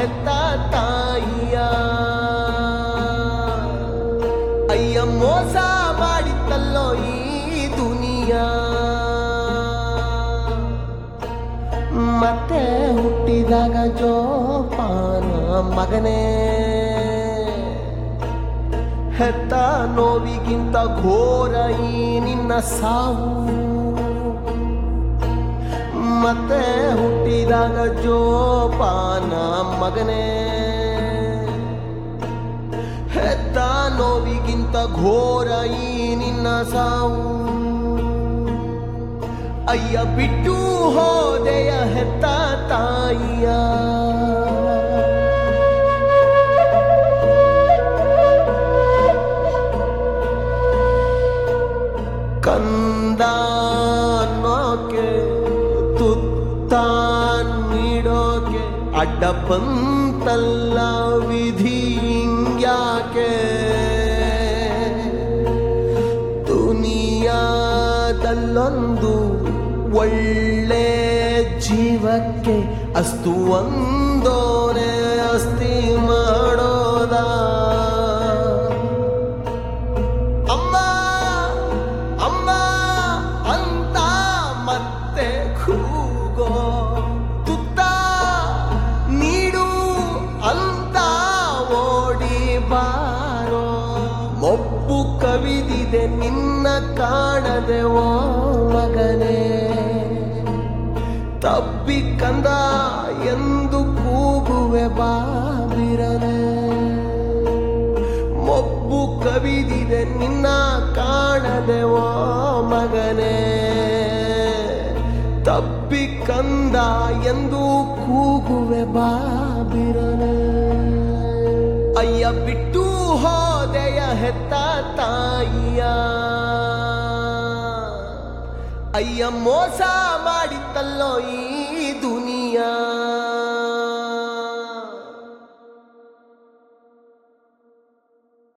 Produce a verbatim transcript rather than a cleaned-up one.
ಹೆತ್ತ ತಾಯಿಯ. ಅಯ್ಯ ಮೋಸ ಮಾಡಿತ್ತಲ್ಲೋ ಈ ದುನಿಯಾ. ಮತ್ತೆ ಹುಟ್ಟಿದಾಗ ಜೋಪಾನ ಮಗನೇ, ಹೆತ್ತ ನೋವಿಗಿಂತ ಘೋರ ಈ ನಿನ್ನ ಸಾವು. ಮತ್ತೆ ಹುಟ್ಟಿದಾಗ ಜೋಪಾನ ಮಗನೇ, ಹೆತ್ತ ನೋವಿಗಿಂತ ಘೋರ ಈ ನಿನ್ನ ಸಾವು. ಅಯ್ಯ ಬಿಟ್ಟು ಹೋದೆಯ ಹೆತ್ತ ತಾಯಿಯ. ಕಂದ ಅನ್ನೋಕೆ ತುತ್ತ ನೀಡೋಕೆ ಅಡ್ಡ ಬಂತಲ್ಲ ವಿಧಿ ಹಿಂಗ್ಯಾಕೆ. ದುನಿಯಾದಲ್ಲೊಂದು ಒಳ್ಳೆ ಜೀವಕ್ಕೆ ಅಸ್ತು ಒಂದೋನೆ ಅಸ್ತಿ ಮಾಡೋದ. ಅಮ್ಮ ಅಮ್ಮ ಅಂತ ಮತ್ತೆ ಕೂಗೋ, ತುತ್ತ ನೀಡು ಅಂತ ಓಡಿ ಬಾರೋ. ಮೊಬ್ಬು ಕವಿದಿದೆ ನಿನ್ನ ಕಾಣದೆ ಓ ಮಗನೇ, ತಬ್ಬಿ ಕಂದ ಎಂದು ಕೂಗುವೆ ಬಾಬಿರನೆ. ಮೊಬ್ಬು ಕವಿದಿದೆ ನಿನ್ನ ಕಾಣದೆ ಓ ಮಗನೇ, ತಬ್ಬಿ ಕಂದ ಎಂದು ಕೂಗುವೆ ಬಾಬಿರನೆ. ಅಯ್ಯ ಬಿಟ್ಟು ಹೋದೆಯ ಹೆತ್ತ ತಾಯಿಯ. ಅಯ್ಯ ಮೋಸ ಮಾಡಿತ್ತಲ್ಲೋ ಈ